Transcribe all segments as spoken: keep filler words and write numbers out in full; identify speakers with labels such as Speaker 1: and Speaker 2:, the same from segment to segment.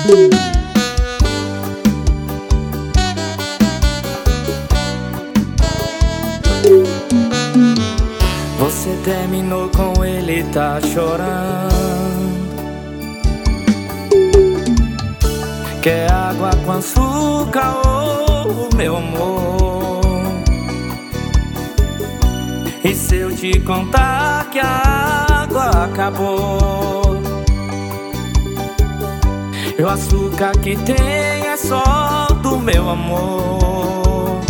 Speaker 1: Você terminou com ele, tá chorando. Quer água com açúcar, oh, meu amor? E se eu te contar que a água acabou? E o açúcar que tem é só do meu amor.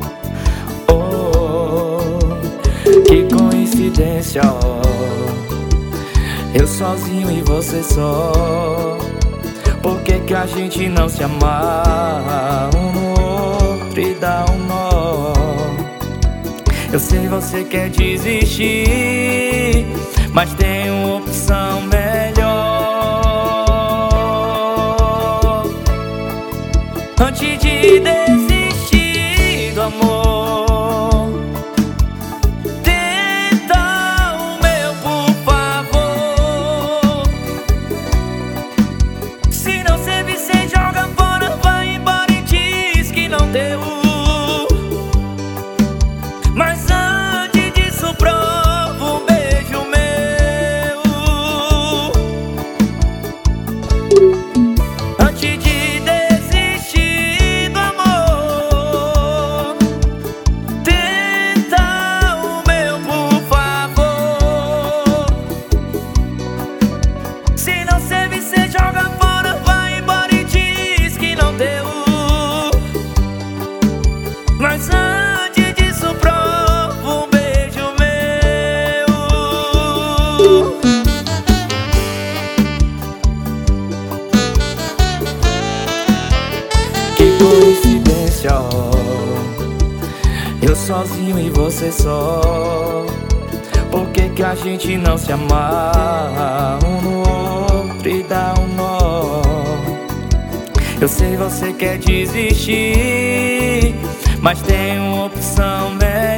Speaker 1: Oh, que coincidência, oh. Eu sozinho e você só. Por que que a gente não se amarra um no outro e dá um nó? Eu sei você quer desistir, mas tem uma opção melhor. Antes de desistir do amor, tenta o meu, por favor. Se não servir, cê joga fora, vai embora e diz que não deu. Mas antes disso, prova um beijo meu. Antes de desistir do amor, tenta o meu, por favor. Se não servir, cê joga fora, vai embora e diz que não deu. Mas antes disso, prova um beijo meu. Que coincidência, oh. Eu sozinho e você só. Por que que a gente não se amarra um no outro e dá um nó? Eu sei você quer desistir, mas tem uma opção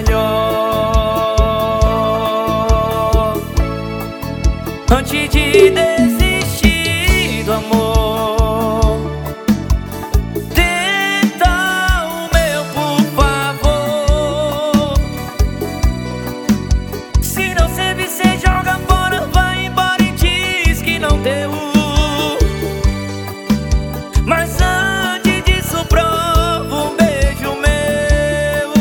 Speaker 1: melhor. Antes de desistir do amor, tenta o meu, por favor. Se não servir, cê joga fora, vai embora e diz que não deu. Mas antes disso, prova um beijo meu.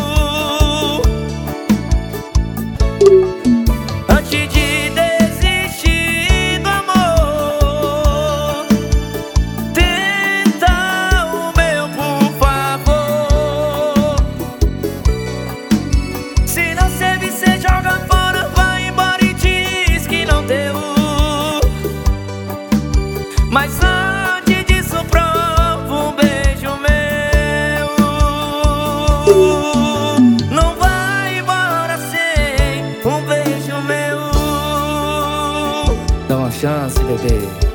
Speaker 1: Antes de desistir do amor, tenta o meu, por favor. Se não servir, cê joga fora, vai embora e diz que não deu. Mas antes disso, prova um beijo meu. Não vai embora sem um beijo meu.
Speaker 2: Dá uma chance, bebê.